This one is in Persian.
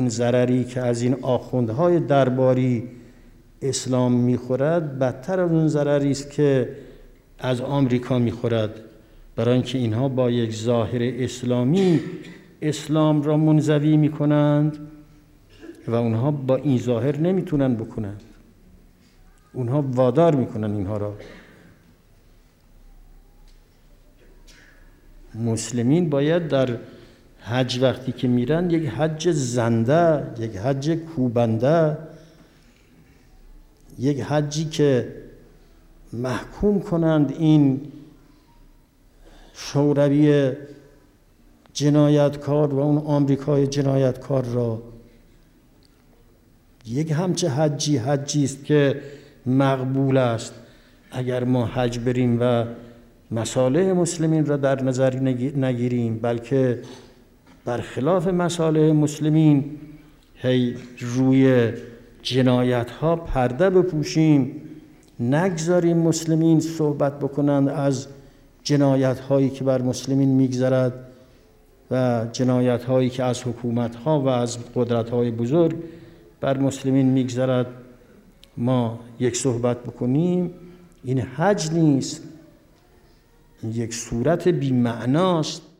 اون ضرری که از این آخوندهای درباری اسلام میخورد بدتر از اون ضرری است که از آمریکا میخورد، برای اینکه اینها با یک ظاهر اسلامی اسلام را منزوی میکنند و اونها با این ظاهر نمیتونن بکنند، اونها وادار میکنن اینها را. مسلمین باید در حج وقتی که میرن یک حج زنده، یک حج کوبنده، یک حجی که محکوم کنند این شوروی جنایتکار و اون آمریکای جنایتکار را. یک همچه حجی است که مقبول است اگر ما حج بریم و مصالح مسلمین را در نظر نگیریم، بلکه برخلاف مصالح مسلمین هی روی جنایت ها پرده بپوشیم، نگذاریم مسلمین صحبت بکنند از جنایت هایی که بر مسلمین میگذرد و جنایت هایی که از حکومت ها و از قدرت های بزرگ بر مسلمین میگذرد. ما یک صحبت بکنیم، این حج نیست، این یک صورت بی معناست.